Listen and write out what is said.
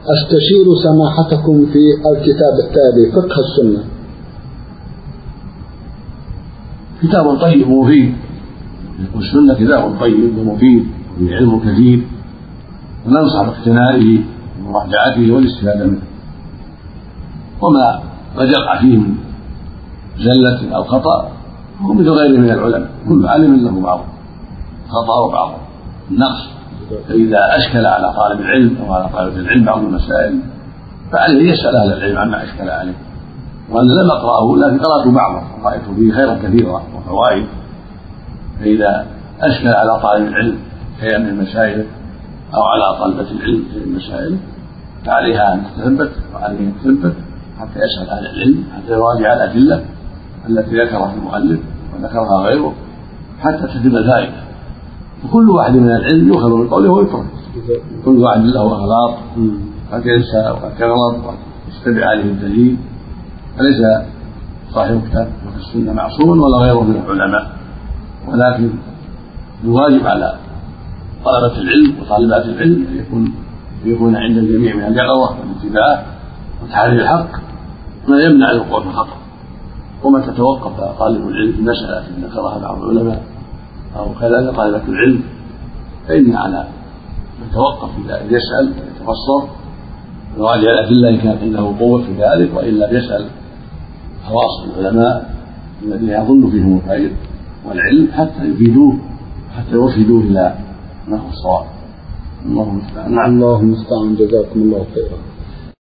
أستشير سماحتكم في الكتاب التالي: فقه السنة. كتاب طيب ومفيد، والسنة كتاب طيب ومفيد وفيه علم كثير، وننصح باقتنائه ومراجعته والاستفادة منه، وما قد يقع فيه من زلة أو خطأ هو مثل غيره من العلماء، كل عالم له بعض خطأ وبعض النقص، فإذا أشكل على طالب العلم أو على طالب العلم بعض المسائل فعليه يسأل أهل العلم عما أشكل عليه. وأنا لم أقرأه لكن قرأت بعضه ورأيت فيه خيرا كثيرا وفوائد، فإذا أشكل على طالب العلم شيئا من المسائل أو على طالبة العلم شيئا من المسائل فعليها أن تتثبت وعليه أن تثبت حتى يسأل أهل العلم، حتى يراجع الأدلة التي ذكرها المؤلف وذكرها غيره حتى تتم الفائدة. وكل واحد من العلم يؤخذ من قوله ويترك، كل واحد له أغلاط قد ينسى وقد يغلط وقد يستبع عليه الدليل، فليس صاحب كتاب فقه السنة معصوم ولا غيره من العلماء، ولكن الواجب على طلبة العلم وطالبات العلم أن يكون عند الجميع من اليقظة والانتباه وتحري الحق ما يمنع الوقوع في الخطأ. ومتى توقف طالب العلم في مسألة ذكرها بعض العلماء أو كذلك طالبة العلم فإن على من توقف إذا يسأل يتبصر ويراجع الأدلة إن كان عنده قوة في ذلك، وإلا يسأل خواص العلماء الذين يظن فيهم الخير والعلم حتى يفيدوه حتى يرشدوه إلى نحو الصواب. الله المستعان. جزاكم الله خيرا.